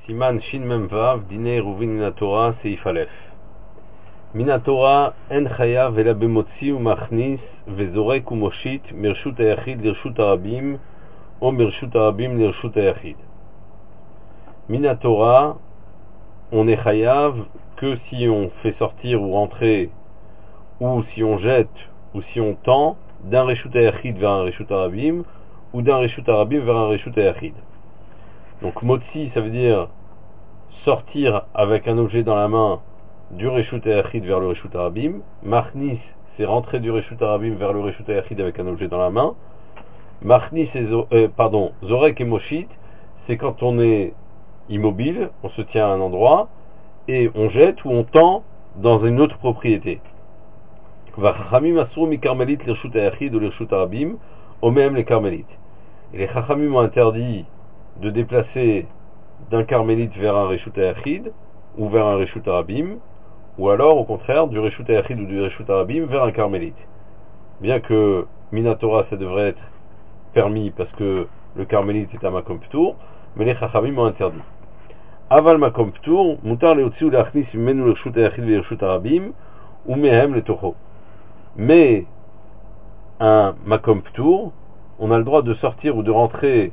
Siman Shin Mem Vav, Dinei Ruvin Minatora, Seif Aleph. Minatora, En Chaya Vela Bemotzi ou Machnis, Vezorek ou Moshit, Mershut Ayachid, Lirshut Arabim, ou Mershut Arabim, Lirshut Ayachid. Minatora, on est Chayav que si on fait sortir ou rentrer, ou si on jette, ou si on tend, d'un Reshut Ayachid vers un Reshut Arabim, ou d'un Reshut Arabim vers un Reshut Ayachid. Donc Motzi, ça veut dire sortir avec un objet dans la main du Reshut Ayachid vers le Reshut Arabim. Machnis, c'est rentrer du Reshut Arabim vers le Reshut Ayachid avec un objet dans la main. Machnis et Zorek et Moshit, c'est quand on est immobile, on se tient à un endroit, et on jette ou on tend dans une autre propriété. Vachachamim asur mi karmelit l'Reshut Ayachid ou l'Reshut Arabim, ou même les karmélites. Et les Chachamim ont interdit de déplacer d'un carmélite vers un Reshut Ayachid ou vers un Reshut Arabim, ou alors au contraire du Reshut Ayachid ou du Reshut Arabim vers un carmélite. Bien que Minatora ça devrait être permis parce que le carmélite est un Makom Ptour, mais les Chachamim ont interdit. Aval Makom Ptour, mutar leotzi ou leachnis menu le Reshut Ayachid ve Reshut Arabim, ou mehem le Toho. Mais un Makom Ptour, on a le droit de sortir ou de rentrer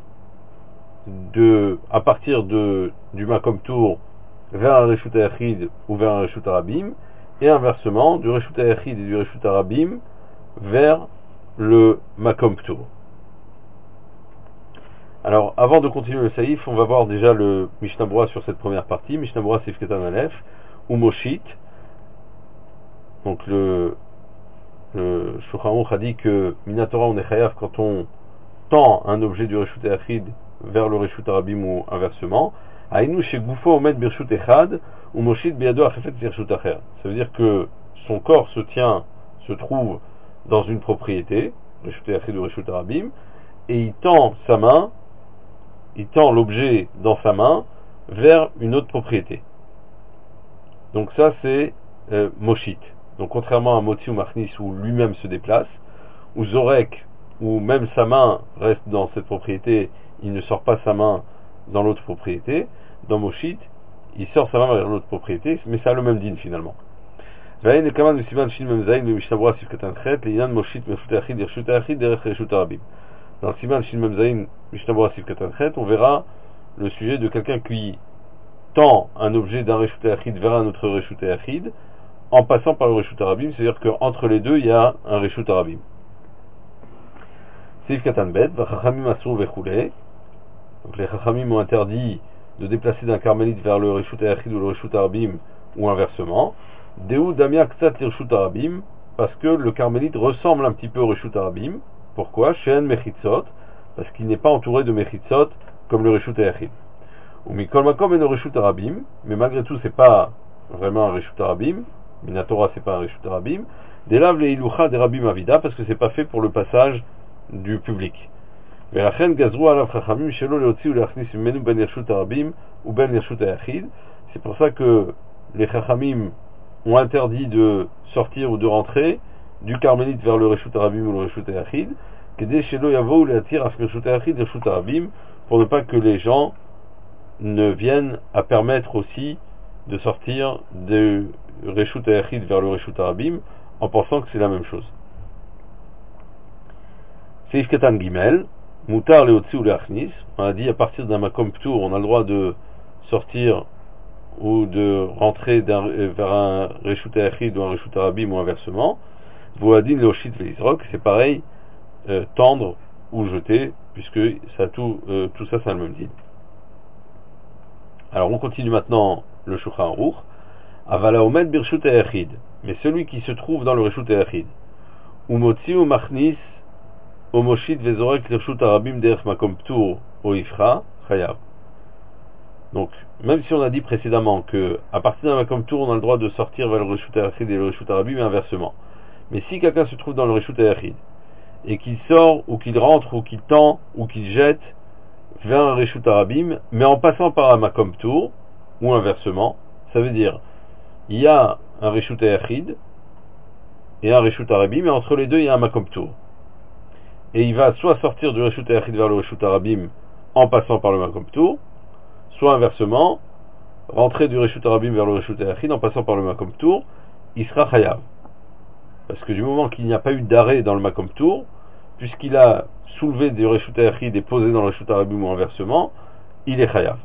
à partir du Makom Tour vers un Reshut Ayachid ou vers un Reshut Arabim, et inversement du Reshut Ayachid et du Reshut Arabim vers le Makom Tour. Alors avant de continuer le Saïf, on va voir déjà le Mishnah Berurah sur cette première partie. Mishnah Berurah Seif Ketan Aleph ou Moshit. Donc le Shulchan Aruch a dit que Minatora on est chayav quand on tend un objet du Reshut Ayachid vers le Reshut Arabim ou inversement. Aïnou chez Goufo Omed Birshut Echad ou Moshit Biado Achefet Birshut Acher. Ça veut dire que son corps se trouve dans une propriété, Reshut Ayachid ou Reshut Arabim, et il tend l'objet dans sa main vers une autre propriété. Donc ça c'est Moshit. Donc contrairement à Motzi ou Machnis où lui-même se déplace, ou Zorek où même sa main reste dans cette propriété, il ne sort pas sa main dans l'autre propriété. Dans Moshit, il sort sa main vers l'autre propriété, mais ça a le même din finalement. Dans le Siman Shin Mem Zayin Mishnah Berurah Seif Ketan Chet, on verra le sujet de quelqu'un qui tend un objet d'un Reshut Ayachid vers un autre Reshut Ayachid en passant par le Reshut Arabim, c'est-à-dire qu'entre les deux il y a un Reshut Arabim. Seif Ketan Bet, Vachachamim asur vechulei. Donc les Chachamim ont interdit de déplacer d'un carmélite vers le Reshut Ayachid ou le Reshut Arabim ou inversement. Deu damia ktsat l'Reshut Arabim, parce que le carmélite ressemble un petit peu au Reshut Arabim. Pourquoi? She'en mechitzot, parce qu'il n'est pas entouré de mechitzot comme le Reshut Ayachid. Ou mikol makom et le Reshut Arabim, mais malgré tout c'est pas vraiment un Reshut Arabim. Minatora c'est pas un Reshut Arabim. Delav leilucha de Rabim Avida, parce que c'est pas fait pour le passage du public. C'est pour ça que les Chachamim ont interdit de sortir ou de rentrer du carmélite vers le Reshut Arabim ou le Reshut Ayachid, pour ne pas que les gens ne viennent à permettre aussi de sortir du Reshut Ayachid vers le Reshut Arabim en pensant que c'est la même chose. Seif Ketan Gimel, Mutar leotzi ou leachnis. On a dit à partir d'un Makom Ptour, on a le droit de sortir ou de rentrer vers un Reshut Ayachid ou un Reshut Arabim ou inversement. Voadin leoshit veizrok, c'est pareil, tendre ou jeter, puisque ça tout ça c'est le même dit. Alors on continue maintenant le Shulchan Aruch. Avala omed birshut Ayachid, mais celui qui se trouve dans le Reshut Ayachid, ou motzi ou machnis Omoshit vezorek l'Reshut Arabim derech Makom Ptour o Ifra chayav. Donc, même si on a dit précédemment que à partir d'un Makom Ptour on a le droit de sortir vers le Reshut Ayachid et le Reshut Arabim et inversement. Mais si quelqu'un se trouve dans le Reshut Ayachid et qu'il sort ou qu'il rentre ou qu'il tend ou qu'il jette vers un Reshut Arabim, mais en passant par un Makom Ptour ou inversement, ça veut dire il y a un Reshut Ayachid et un Reshut Arabim, et entre les deux il y a un Makom Ptour. Et il va soit sortir du Reshut Ayachid vers le Reshut Arabim en passant par le Makom Ptour, soit inversement, rentrer du Reshut Arabim vers le Reshut Yachid en passant par le Makom Tour, il sera Chayav. Parce que du moment qu'il n'y a pas eu d'arrêt dans le Makom Tour, puisqu'il a soulevé du Reshut Yachid et posé dans le Reshut Arabim ou inversement, il est Chayav.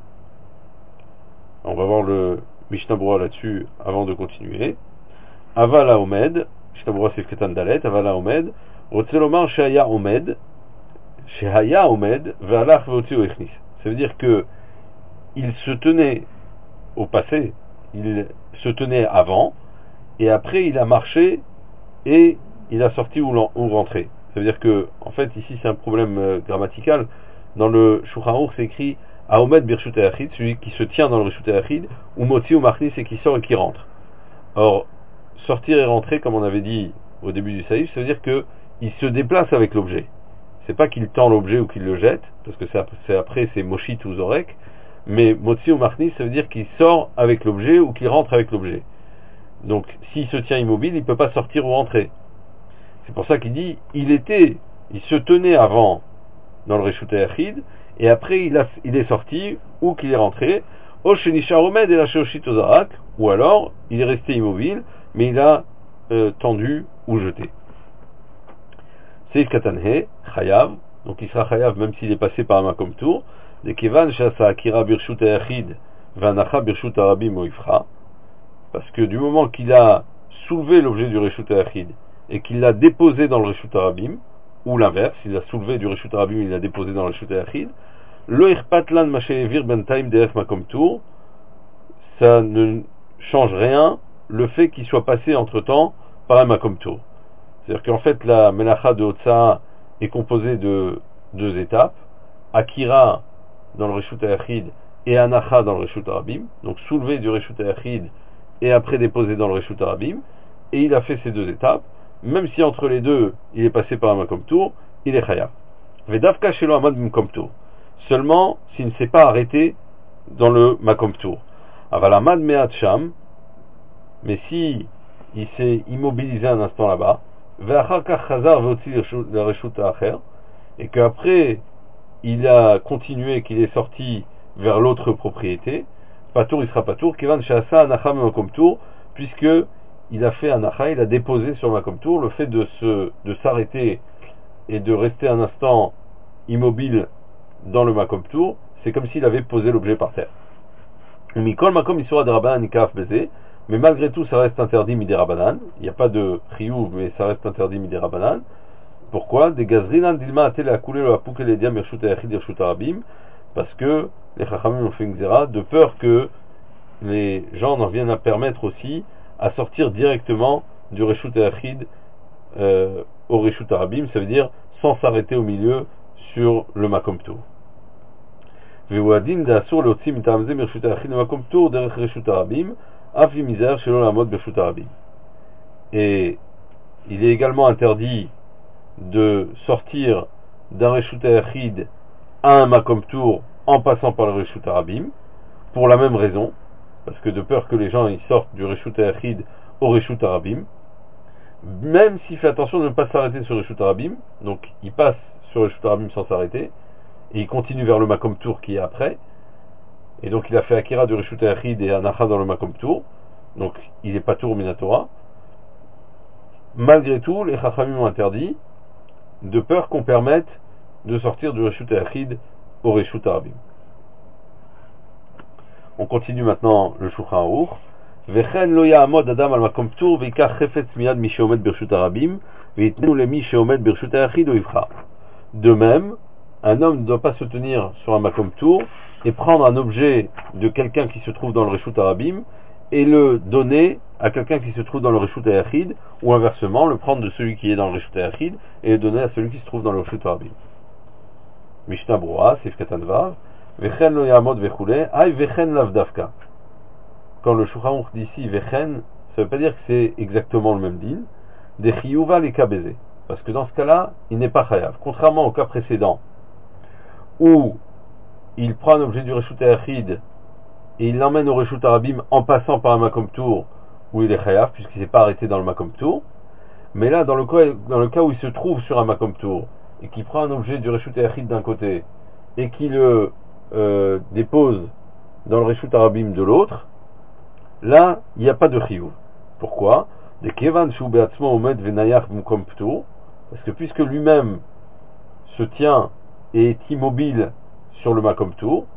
On va voir le Mishnah Berurah là-dessus avant de continuer. Avala Omed, Mishnah Berurah c'est Ketan Dalet, Avala Omed, Rotzelomar Shehaya Omed, Shehaya Omed, Ve'alach Ve'otzi Oechnis. Ça veut dire que il se tenait au passé, il se tenait avant, et après il a marché et il a sorti ou rentré. Ça veut dire que, en fait, ici c'est un problème grammatical. Dans le Shulchan Aruch c'est écrit Aomed Birshut Yachid, celui qui se tient dans le Reshut Yachid, ou Motzi ou Machnis, et qui sort et qui rentre. Or, sortir et rentrer, comme on avait dit au début du Saïf, ça veut dire que il se déplace avec l'objet. C'est pas qu'il tend l'objet ou qu'il le jette, parce que c'est Moshit ou Zorek, mais Motzi ou Machnis, ça veut dire qu'il sort avec l'objet ou qu'il rentre avec l'objet. Donc, s'il se tient immobile, il ne peut pas sortir ou rentrer. C'est pour ça qu'il dit, il se tenait avant dans le Reshut Yachid, et après il est sorti, ou qu'il est rentré, au Shenisha Omed et la Sheoshit Ozarak, ou alors il est resté immobile, mais il a tendu ou jeté. Seif Katanhe, Chayav, donc il sera Chayav même s'il est passé par un Makom Tour, de Kevan Shasa Akira Birshut Yachid, Vanacha Birshut Arabim Oifra, parce que du moment qu'il a soulevé l'objet du Reshut Yachid, et qu'il l'a déposé dans le Reshut Arabim, ou l'inverse, il l'a soulevé du Reshut Arabim, il l'a déposé dans le Reshut Yachid, le Irpatlan Mashevir Bentaim Derech Makom Tour, ça ne change rien le fait qu'il soit passé entre temps par un Makom Tour. C'est-à-dire qu'en fait la Melacha de Hotza est composée de 2 étapes, Akira dans le Reshut Yachid et Anacha dans le Reshut Arabim, donc soulevé du Reshut Yachid et après déposé dans le Reshut Arabim, et il a fait ces 2 étapes, même si entre les deux il est passé par un Makom Tour, il est Chayav. Vedavka Shelo Amad Makom Tour. Seulement s'il ne s'est pas arrêté dans le Makom Tour. Aval Amad Me'at Sham, mais si il s'est immobilisé un instant là-bas, Ve'achar Kach Chazar Ve'otzi le Reshut Acher, et qu'après il a continué, qu'il est sorti vers l'autre propriété, Patour il sera Patour, Kevan Shasa Anacha Makom Tour, puisque il a fait Anacha, il a déposé sur Makom Tour, le fait de s'arrêter et de rester un instant immobile dans le Makom Tour, c'est comme s'il avait posé l'objet par terre. Mikol Makom Isura de Rabbanan Nikaf Beze, mais malgré tout ça reste interdit Midé Rabbanan, il n'y a pas de Chiyuv, mais ça reste interdit Midé Rabbanan. Pourquoi? Des Gazrinan Dilma Atel a coulé le Apouke les Diam Yershut Yachid Yershut Arabim, parce que les Chachamim ont fait une Xéra, de peur que les gens n'en viennent à permettre aussi à sortir directement du Reshut Yachid au Reshut Arabim, ça veut dire sans s'arrêter au milieu sur le Makom Tour. Ve'uadin d'asur leotzi mitamze mirshut Yachid le Makom Tour derech Reshut Arabim, afi mizer shelo lamod bershut Arabim. Et il est également interdit de sortir d'un Reshut Yachid à un Makom Tour en passant par le Reshut Arabim, pour la même raison, parce que de peur que les gens ils sortent du Reshut Yachid au Reshut Arabim, même s'il fait attention de ne pas s'arrêter sur le Reshut Arabim, donc il passe sur le Reshut Arabim sans s'arrêter, et il continue vers le Makom Tour qui est après, et donc il a fait Akira du Reshut Yachid et Anacha dans le Makom Tour, donc il est pas Tour Minatora. Malgré tout, les Chachamim ont interdit, de peur qu'on permette de sortir du Reshut Yachid au Reshut Arabim. On continue maintenant le Shulchan Aruch. Vechen lo ya'amod adam al makom tour veikach chefetz miyad mi sheomed bershut arabim veitnenu lemi sheomed bershut hayachid ou ivcha. De même, un homme ne doit pas se tenir sur un makom tour et prendre un objet de quelqu'un qui se trouve dans le Reshut Arabim et le donner à quelqu'un qui se trouve dans le Reshut Hayachid, ou inversement, le prendre de celui qui est dans le Reshut Hayachid et le donner à celui qui se trouve dans le Reshut Arabim. Mishnah Berurah, Seif Katan Vav, Vechen lo ya'amod vechule, ay vechen lav davka. Quand le Shulchan Aruch dit ici vechen, ça ne veut pas dire que c'est exactement le même din, des chiyuva les kabeze. Parce que dans ce cas-là, il n'est pas chayav. Contrairement au cas précédent, où il prend un objet du Reshut Hayachid et il l'emmène au Reshut Arabim en passant par un Makom Tour, où il est chayav, puisqu'il ne s'est pas arrêté dans le Makom Tour. Mais là, dans le cas où il se trouve sur un Makom Tour, et qu'il prend un objet du Reshut Hayachid d'un côté, et qu'il le dépose dans le Reshut Arabim de l'autre, là, il n'y a pas de chiyuv. Pourquoi? Parce que puisque lui-même se tient et est immobile sur le makom tour,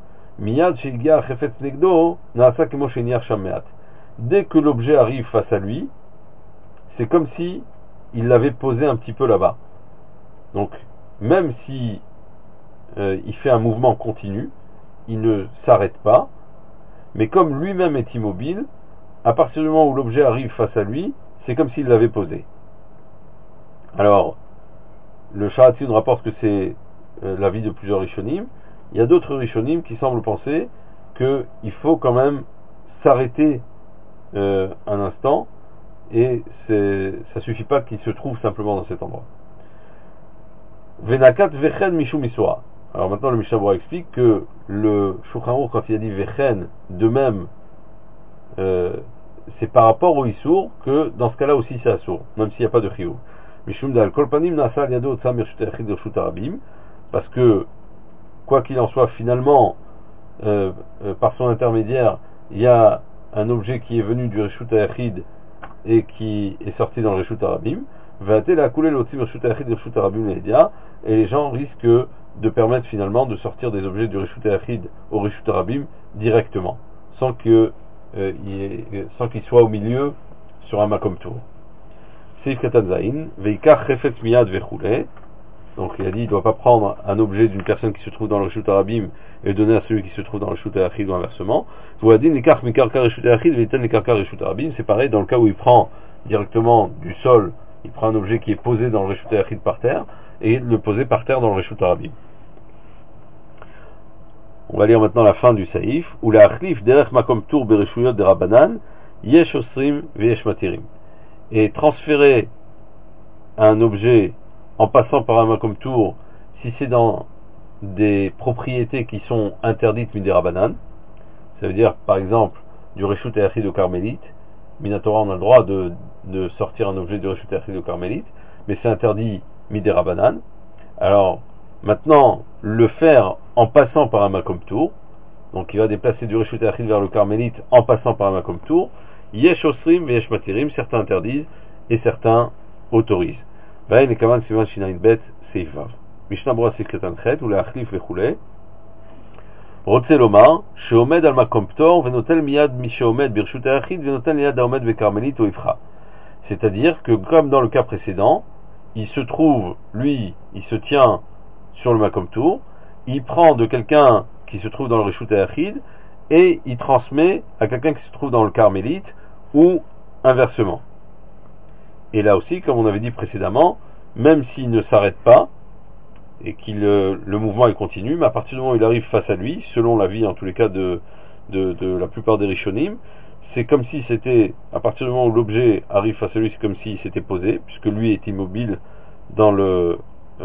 dès que l'objet arrive face à lui, c'est comme si il l'avait posé un petit peu là-bas. Donc, même si il fait un mouvement continu, il ne s'arrête pas, mais comme lui-même est immobile, à partir du moment où l'objet arrive face à lui, c'est comme s'il l'avait posé. Alors, le Sharatzin rapporte que c'est l'avis de plusieurs Rishonim. Il y a d'autres Rishonim qui semblent penser qu'il faut quand même s'arrêter un instant, et ça suffit pas qu'il se trouve simplement dans cet endroit. Venakat vechen mishum isura. Alors maintenant le Mishnah Berurah explique que le Shulchan Aruch, quand il a dit vechen, de même, c'est par rapport au isur que dans ce cas-là aussi c'est asur, même s'il n'y a pas de chiyuv. Mishum dal kol panim nasa al yado otzam mirshut hayachid l'reshut arabim, parce que quoi qu'il en soit, finalement, par son intermédiaire, il y a un objet qui est venu du Reshut Hayachid et qui est sorti dans le Reshut Arabim, et les gens risquent de permettre finalement de sortir des objets du Reshut Hayachid au Reshut Arabim directement, sans qu'il soit au milieu sur un makom tour. Seif Katan Zain, Veikach Chefetz Miyad Vechule. Donc il a dit, il ne doit pas prendre un objet d'une personne qui se trouve dans le Reshut Arabim et donner à celui qui se trouve dans le Reshut Hayachid ou inversement. C'est pareil dans le cas où il prend directement du sol, il prend un objet qui est posé dans le Reshut Hayachid par terre et le poser par terre dans le Reshut Arabim. On va lire maintenant la fin du saïf. Ou la achlif derech makom tour bereshuyot de Rabbanan, yesh osrim veyesh matirim. Et transférer un objet en passant par un makom tour, si c'est dans des propriétés qui sont interdites midei Rabbanan, ça veut dire par exemple du Reshut Hayachid au Carmélite, Minatora on a le droit de sortir un objet du Reshut Hayachid au Carmélite, mais c'est interdit midei Rabbanan. Alors maintenant le faire en passant par un makom tour, donc il va déplacer du Reshut Hayachid vers le Carmélite en passant par un makom tour, yesh osrim veyesh matirim, certains interdisent et certains autorisent. Vaïn et Kaman Siman Shinaïn Bet Seivav. Mishnah Berurah Seif Katan Chet ou Leachlif Vechule. Rotze Lomar Sheomed al Makom Ptor Venotel Miyad Mi Sheomed Birshut Hayachid Venotel Miyad Haomed Vekarmelit ou Ifra. C'est-à-dire que comme dans le cas précédent, il se trouve, lui, il se tient sur le Makom Tour, il prend de quelqu'un qui se trouve dans le Reshut Hayachid et il transmet à quelqu'un qui se trouve dans le Carmélite ou inversement. Et là aussi, comme on avait dit précédemment, même s'il ne s'arrête pas et qu'il le mouvement est continu, mais à partir du moment où il arrive face à lui, selon l'avis en tous les cas de la plupart des Rishonim, c'est comme si c'était, à partir du moment où l'objet arrive face à lui, c'est comme s'il s'était posé, puisque lui est immobile dans le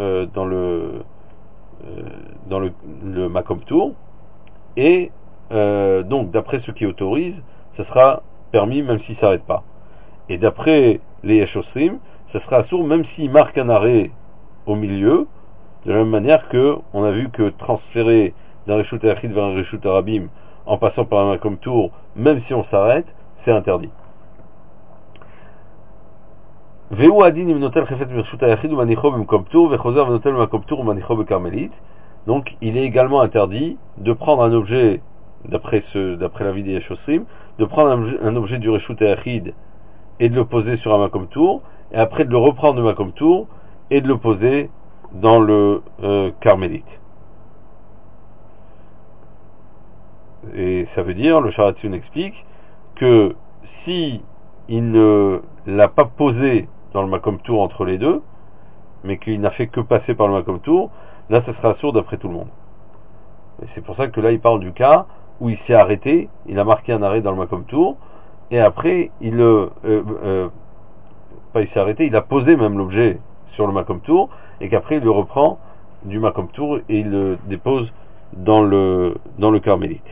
Makom Tour, et donc d'après ceux qui autorisent, ce sera permis même s'il ne s'arrête pas. Et d'après les Yeshosrim, ce sera assourd même s'il marque un arrêt au milieu, de la même manière que on a vu que transférer d'un Reshut Hayachid vers un Reshut Arabim en passant par un Makom Tour, même si on s'arrête, c'est interdit. Donc il est également interdit de prendre un objet, d'après l'avis des Yeshosrim, de prendre un objet du Reshut Hayachid et de le poser sur un Makom Tour, et après de le reprendre du Makom Tour et de le poser dans le Carmélite. Et ça veut dire, le Sharatzin explique, que si il ne l'a pas posé dans le Makom Tour entre les deux, mais qu'il n'a fait que passer par le Makom Tour, là ça sera sourd d'après tout le monde. Et c'est pour ça que là il parle du cas où il s'est arrêté, il a marqué un arrêt dans le Makom Tour, et après il s'est arrêté, il a posé même l'objet sur le Makom Tour, et qu'après il le reprend du Makom Tour et il le dépose dans le Carmélite.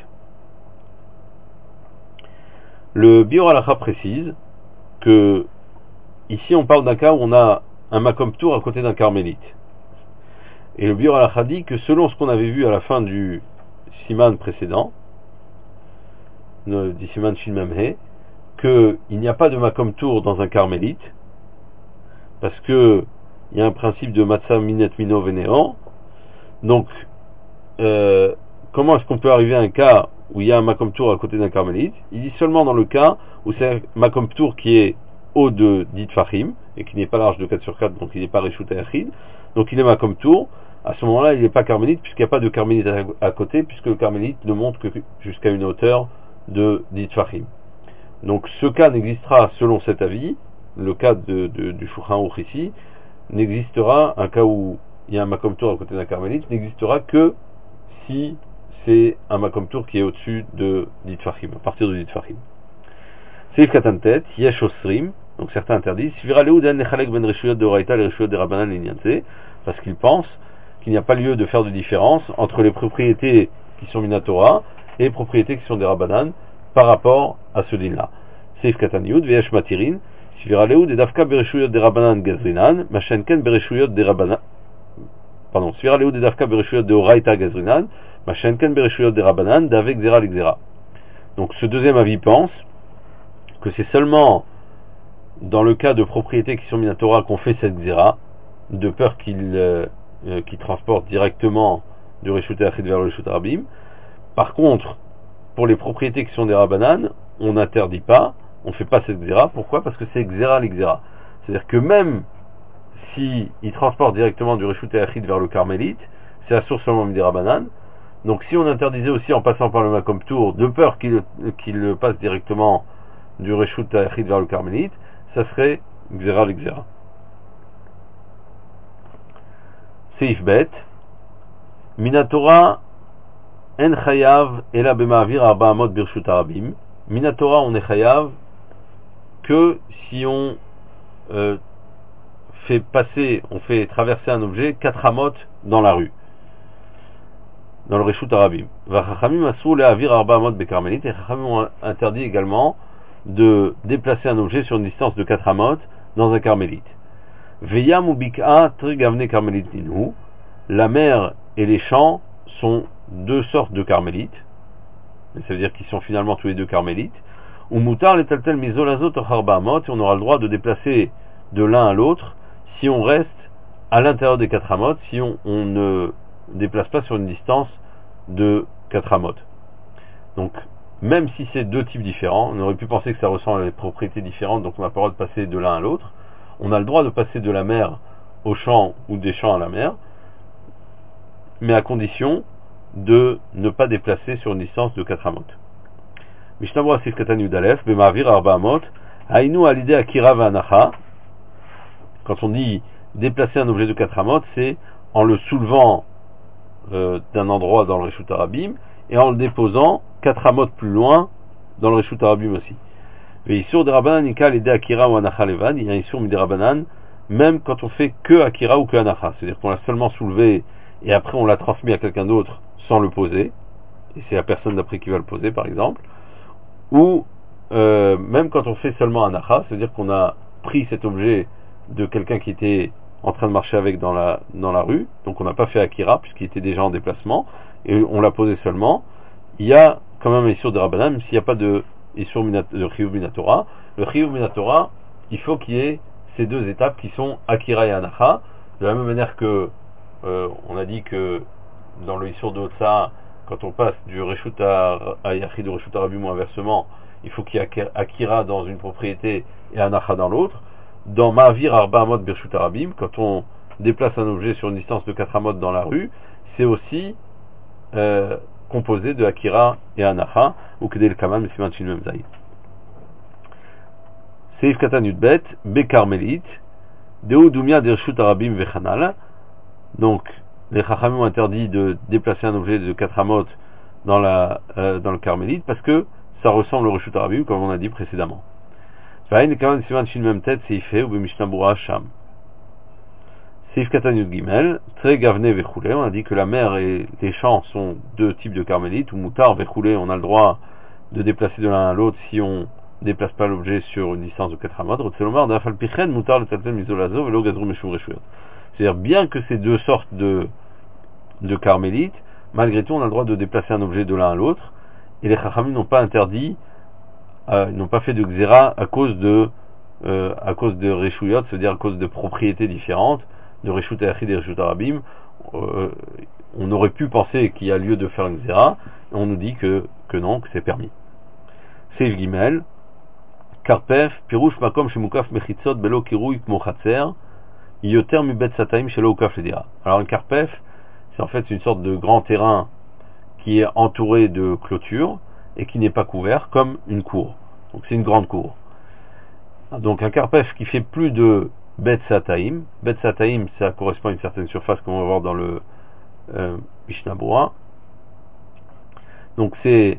Le Biur Halacha précise que ici on parle d'un cas où on a un Makom Tour à côté d'un Carmélite. Et le Biur Halacha dit que selon ce qu'on avait vu à la fin du siman précédent, du siman shin memhe, qu'il n'y a pas de makom tour dans un carmélite, parce que il y a un principe de matzah minet mino vénéant. Donc, comment est-ce qu'on peut arriver à un cas où il y a un makom tour à côté d'un carmélite? Il dit seulement dans le cas où c'est un makom tour qui est haut de 10 tfachim, et qui n'est pas large de 4 sur 4, donc il n'est pas reshut achid, donc il est makom tour. À ce moment-là, il n'est pas carmélite, puisqu'il n'y a pas de carmélite à côté, puisque le carmélite ne monte que jusqu'à une hauteur de 10 tfachim. Donc ce cas n'existera, selon cet avis, le cas du Shulchan Aruch ici, n'existera, un cas où il y a un makom tour à côté d'un carmélite, n'existera que si c'est un makom tour qui est au-dessus de 10 tfachim, à partir de 10 tfachim. Seif Katantet, Yesh Osrim, donc certains interdisent, Svira Leudan Nechalek Ben Reshuyot de Oraita et Reshuyot de Rabbanan Linyanse, parce qu'ils pensent qu'il n'y a pas lieu de faire de différence entre les propriétés qui sont Minatora et les propriétés qui sont des Rabbanan par rapport à ce din-là. Seif Katan Yud, Veyesh Matirin, Svira Leud et Dafka Bereshuyot de Rabbanan Gazrinan, Machenken Bereshuyot de Rabbanan, pardon, Svira Leud et Dafka Bereshuyot de Oraita Gazrinan, Machenken Bereshuyot de Rabbanan, d'avec Zera l'Exera. Donc ce deuxième avis pense que c'est seulement dans le cas de propriétés qui sont Minatora qu'on fait cette Xéra, de peur qu'il transporte directement du Reshut Achid vers le Reshut Rabim. Par contre, pour les propriétés qui sont des Rabbanan, on n'interdit pas, on ne fait pas cette Xéra. Pourquoi? Parce que c'est Xéra l'Xéra. C'est-à-dire que même si il transporte directement du Reshut Achid vers le Carmélite, c'est la source seulement des Rabbanan. Donc si on interdisait aussi en passant par le Makom Tour, de peur qu'il passe directement du Reshut Achid vers le Carmélite, ça serait Xéra l'Xéra. Seif Bet, Minatora en chayav ela b'ma'avir arba amot birshut harabim. Minatora on est chayav que si on fait traverser un objet 4 amot dans la rue, dans le Reshut Harabim. Vachachamim asur le'avir arba amot bekarmelit, et Chachamim ont interdit également de déplacer un objet sur une distance de 4 amot dans un carmélite. Veyam ou bik'a trigavne carmélite dinu. La mer et les champs sont deux sortes de carmélites, ça veut dire qu'ils sont finalement tous les deux carmélites. Ou mutar les taltel mizolazot ocharba amot, et on aura le droit de déplacer de l'un à l'autre si on reste à l'intérieur des 4 amot, si on ne déplace pas sur une distance de 4 amot. Donc même si c'est deux types différents, on aurait pu penser que ça ressemble à des propriétés différentes, donc on n'a pas le droit de passer de l'un à l'autre. On a le droit de passer de la mer au champ ou des champs à la mer, mais à condition de ne pas déplacer sur une distance de 4 amot. Mishnah Asif Katan Yudalef, Bemavir Arba Amot, Hainu Alide Akira Vanacha. Quand on dit déplacer un objet de 4 amot, c'est en le soulevant d'un endroit dans le Reshut Harabim et en le déposant 4 amot plus loin dans le Reshut Harabim aussi. Mais Isur de Rabbanan Nika Alide Akira ou Anacha Levad, il y a Isur Mide Rabbanan, même quand on fait que Akira ou que Anacha, c'est-à-dire qu'on l'a seulement soulevé et après on l'a transmis à quelqu'un d'autre sans le poser, et c'est la personne d'après qui va le poser par exemple, ou même quand on fait seulement un acha, c'est-à-dire qu'on a pris cet objet de quelqu'un qui était en train de marcher avec dans la rue, donc on n'a pas fait akira puisqu'il était déjà en déplacement, et on l'a posé seulement, il y a quand même un issur de Rabbanan, même s'il n'y a pas de issur de chiyuv minatora. Le chiyuv minatora, il faut qu'il y ait ces deux étapes qui sont akira et anacha, de la même manière que on a dit que dans le issur de Otsa, quand on passe du Reshut à Yachid ou Reshut Harabim ou inversement, il faut qu'il y ait Akira dans une propriété et Anacha dans l'autre. Dans Ma'avir Arba Amot Birshut Harabim, quand on déplace un objet sur une distance de 4 amot dans la rue, c'est aussi composé de Akira et Anacha, ou Kedel Kaman, Mesiman Shin Memzaï. Seif Katan Yudbet, Bekarmelit, Deudumia Dirshut Harabim Vechanal. Donc, les Chachamim ont interdit de déplacer un objet de 4 amot dans le carmélite parce que ça ressemble au Reshut Harabim comme on a dit précédemment. Seif Katan Yud Gimel, Tre Gavne Vechoulé, on a dit que la mer et les champs sont deux types de carmélites, ou Moutar Vechoulé, on a le droit de déplacer de l'un à l'autre si on ne déplace pas l'objet sur une distance de 4 amot. Rotselomar Dafal Pichen, Moutar le Taltel Mizolazo, Velo Gazrou Meshum Reshuyot. C'est-à-dire, bien que ces deux sortes de carmélites malgré tout on a le droit de déplacer un objet de l'un à l'autre, et les Chachamim n'ont pas interdit, n'ont pas fait de Xéra à cause de Reshuyot, c'est-à-dire à cause de propriétés différentes, de Reshut Ayachid et Reshut Arabim. On aurait pu penser qu'il y a lieu de faire une Xéra, et on nous dit que non, que c'est permis. Seif Gimel, Karpef, Pirouche Makom Shemukaf Mechitzot Belo Kirui Kmo Chatzer, Yoter Mi Bet Sataim Shelo Ukaf Ledira. Alors un Karpef, c'est en fait une sorte de grand terrain qui est entouré de clôtures et qui n'est pas couvert comme une cour. Donc c'est une grande cour. Donc un Karpef qui fait plus de Bet Sataim. Bet Sataim, ça correspond à une certaine surface qu'on va voir dans le Mishnah Berurah. Donc c'est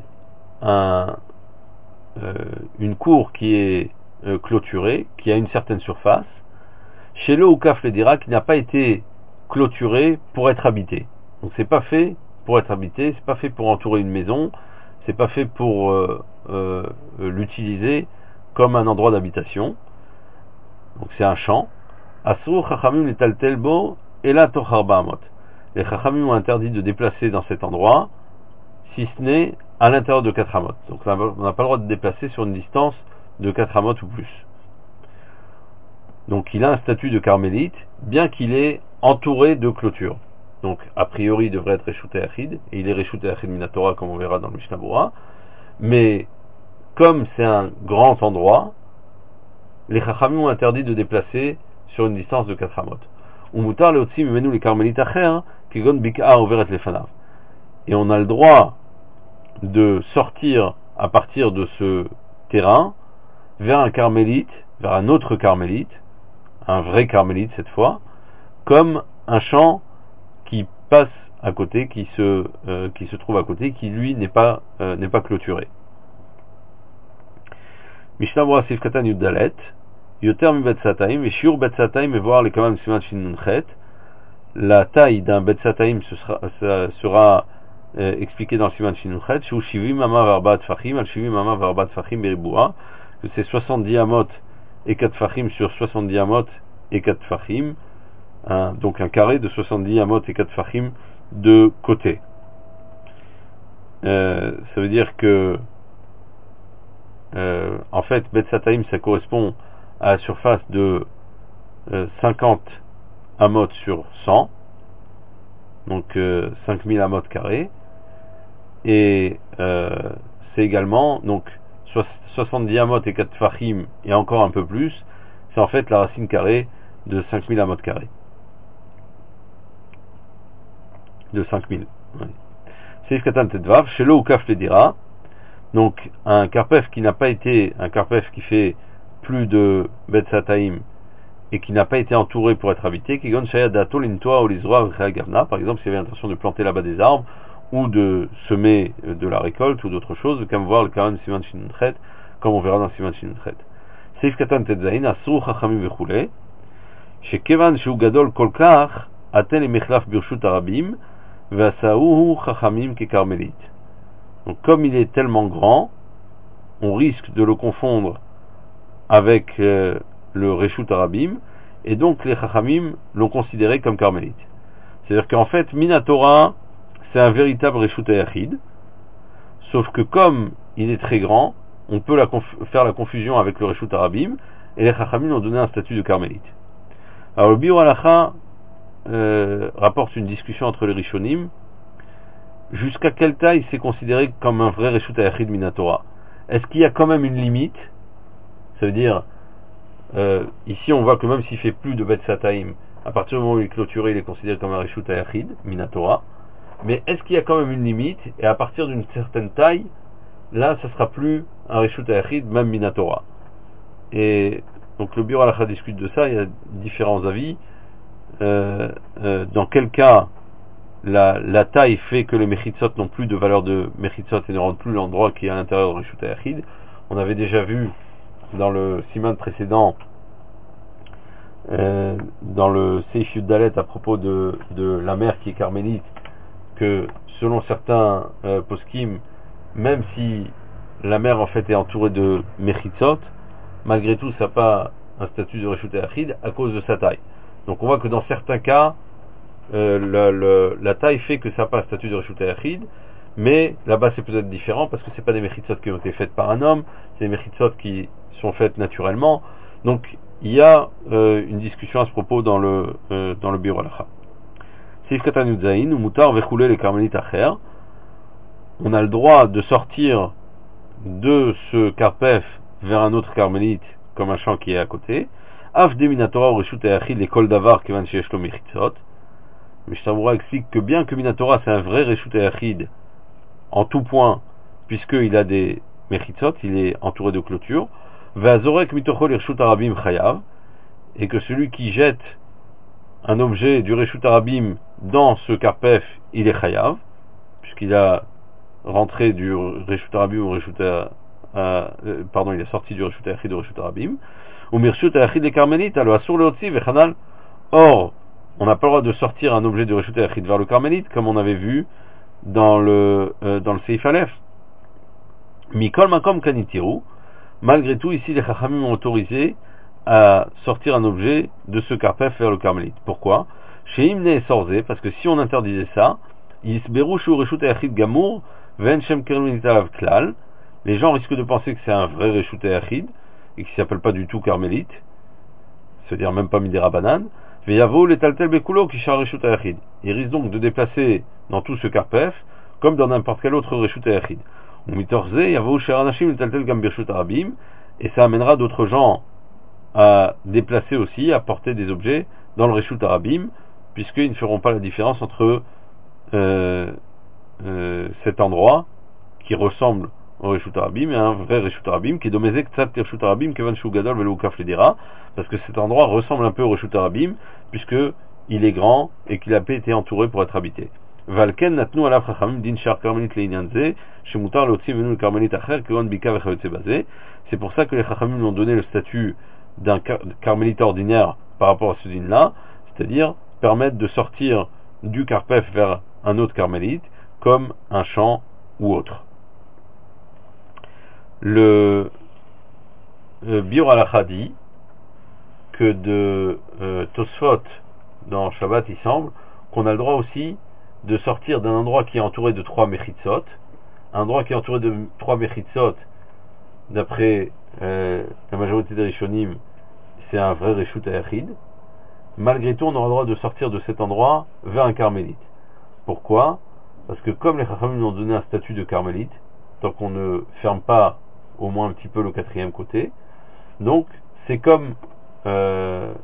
une cour qui est clôturée, qui a une certaine surface, chez le Ukaf Ledira, qui n'a pas été clôturée pour être habitée. Donc c'est pas fait pour être habité, c'est pas fait pour entourer une maison, c'est pas fait pour l'utiliser comme un endroit d'habitation. Donc c'est un champ. Asur Chachamim letaltel bo ela toch arba amot. Les Chachamim ont interdit de déplacer dans cet endroit, si ce n'est à l'intérieur de 4 amot. Donc on n'a pas le droit de déplacer sur une distance de 4 amot ou plus. Donc il a un statut de carmélite, bien qu'il est entouré de clôtures. Donc a priori il devrait être Reshut Ayachid, et il est Reshut Ayachid Minatora comme on verra dans le Mishnah Berurah. Mais comme c'est un grand endroit, les Chachamim ont interdit de déplacer sur une distance de 4 amot. Umutar leotzi mimenu les carmélites acher, kigon bik'ar overet lefanav. Et on a le droit de sortir à partir de ce terrain vers un carmélite, vers un autre carmélite, un vrai carmélite cette fois, comme un champ qui passe à côté, qui se trouve à côté, qui lui n'est pas clôturé. Mishnah Berurah Sif Katan Yud Dalet, Yoter mi Bet Sataim, et Shiur Bet Sataim, et voir les Kamam Siman Shin Nun Chet. La taille d'un Bet Sataim sera expliqué dans le Siman Shin Nun Chet, Shu Shivim Ama Varba Tfachim, Al Shivim Ama Varba Tfachim Beribua, que c'est 70 amot et 4 Tfachim sur 70 amot et 4 Tfachim, donc un carré de 70 amot et 4 Tfachim de côté. Ça veut dire que en fait Bet Sataim ça correspond à la surface de 50 amot sur 100, donc 5000 amot carrés, et c'est également donc 70 amot et 4 fachim et encore un peu plus, c'est en fait la racine carrée de 5000 amot carrés, de 5000. Seif Katan Tedvav, Shelo Ukaf Ledira, donc un karpef qui n'a pas été, un karpef qui fait plus de Bet Sataim et qui n'a pas été entouré pour être habité, qui gon shaya dato l'intoa ou l'izroa gavna, par exemple s'il y avait l'intention de planter là-bas des arbres ou de semer de la récolte ou d'autres choses, comme voir le Karan Siman Shin Nun, comme on verra dans Siman Shin Nun. Seif Katan Tetzain Asur Chachamim Vechule, shekevan shu gadol kolkach aten emechlaf birshut arabim ve'asauhu Chachamim kekarmelit. Donc comme il est tellement grand, on risque de le confondre avec le Reshut Arabim, et donc les Chachamim l'ont considéré comme carmélite. C'est-à-dire qu'en fait, Minatora, c'est un véritable Reshut Ayachid, sauf que comme il est très grand, on peut faire la confusion avec le Reshut Arabim, et les Chachamim ont donné un statut de carmélite. Alors le Biur Halacha rapporte une discussion entre les Rishonim, jusqu'à quelle taille c'est considéré comme un vrai Reshut Ayachid Minatora. Est-ce qu'il y a quand même une limite? Ça veut dire, ici on voit que même s'il fait plus de Bet Sataim, à partir du moment où il est clôturé, il est considéré comme un Reshut Ayachid, Minatora. Mais est-ce qu'il y a quand même une limite? Et à partir d'une certaine taille, là, ça sera plus un Reshut Ayachid, même Minatora. Et donc le Biur Halacha discute de ça, il y a différents avis. Dans quel cas la taille fait que les Mechitzot n'ont plus de valeur de Mechitzot et ne rendent plus l'endroit qui est à l'intérieur de Reshut Ayachid. On avait déjà vu dans le siman précédent, dans le Seif Yud Dalet à propos de la mer qui est carmélite, que selon certains poskim, même si la mer en fait est entourée de Mechitzot, malgré tout ça n'a pas un statut de Reshut Ayachid à cause de sa taille. Donc on voit que dans certains cas, la taille fait que ça passe statut de Reshut Hayachid, mais là-bas c'est peut-être différent parce que c'est pas des mechitzot qui ont été faites par un homme, c'est des mechitzot qui sont faites naturellement. Donc il y a une discussion à ce propos dans le Biur Halacha. Seif Katan Yud Zayin, ou Mutar Vechule les Carmélites Acher. On a le droit de sortir de ce Karpef vers un autre Carmélite, comme un champ qui est à côté. Af Deminatora ou Reshut Hayachid les Kol Davar Kevan Sheyesh Lo Mechitzot. Mishtamura explique que bien que Minatora c'est un vrai Reshut Hayachid en tout point, puisqu'il a des mechitzot, il est entouré de clôtures, Ve'azorek mitocho l'Reshut Arabim chayav, et que celui qui jette un objet du Reshut Arabim dans ce karpef, il est chayav, puisqu'il a rentré du Reshut Arabim au Reshut il est sorti du Reshut Hayachid au Reshut Arabim, ou Mirshut Hayachid les Carmélites, alors Asur Leotzi vechanal. Or, on n'a pas le droit de sortir un objet du Reshut Hayachid vers le Carmélite, comme on avait vu dans le Seif Aleph. Mikol Makom Kanitiru. Malgré tout, ici, les Chachamim ont autorisé à sortir un objet de ce karpef vers le Carmélite. Pourquoi? Chez Imne Sorze, parce que si on interdisait ça, Yisberu Shu Reshut Hayachid Gamour, Ven Shem Carmélite Alav Klal, les gens risquent de penser que c'est un vrai Reshut Hayachid, et qui s'appelle pas du tout Carmélite, c'est-à-dire même pas Midera Banan. Veyavo les Taltel Bekulo qui char Reshut Hayachid. Il risque donc de déplacer dans tout ce karpef, comme dans n'importe quel autre Reshut Hayachid. Et ça amènera d'autres gens à déplacer aussi, à porter des objets dans le Reshut Arabim, puisqu'ils ne feront pas la différence entre cet endroit qui ressemble au Reshut Arabim et un vrai Reshut Arabim qui est domésé Ktsat Reshut Arabim Kevan Shu Gadol Velo Kaf Ledira, parce que cet endroit ressemble un peu au Reshut Arabim, puisque il est grand et qu'il a été entouré pour être habité. Valken natnu alav chachamim din shar karmelit leinyanze shemutar leotzi venu le karmelit acher kevan bika vechayotze bazé. C'est pour ça que les chachamim lui ont donné le statut d'un carmélite ordinaire par rapport à ce din-là, c'est-à-dire permettre de sortir du karpef vers un autre carmélite comme un champ ou autre. Le Biur Halacha dit que de Tosfot dans Shabbat il semble qu'on a le droit aussi de sortir d'un endroit qui est entouré de 3 mechitzot. Un endroit qui est entouré de 3 mechitzot, d'après la majorité des Rishonim, c'est un vrai Reshut Hayachid. Malgré tout, on aura le droit de sortir de cet endroit vers un carmélite. Pourquoi? Parce que comme les Chachamim nous ont donné un statut de carmélite, tant qu'on ne ferme pas au moins un petit peu le quatrième côté, donc c'est comme un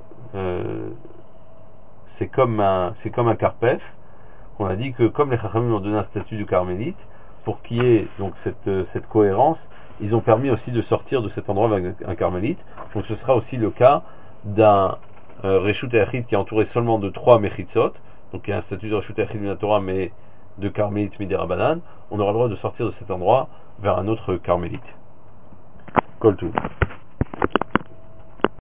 karpef. On a dit que comme les Chachamim ont donné un statut de carmélite, pour qu'il y ait donc cette cohérence, ils ont permis aussi de sortir de cet endroit vers un carmélite. Donc ce sera aussi le cas d'un Reshut Hayachid qui est entouré seulement de 3 mechitzot, donc il y a un statut de Reshut Hayachid Minatora mais de carmélite Midera Banan. On aura le droit de sortir de cet endroit vers un autre carmélite. Kol tout.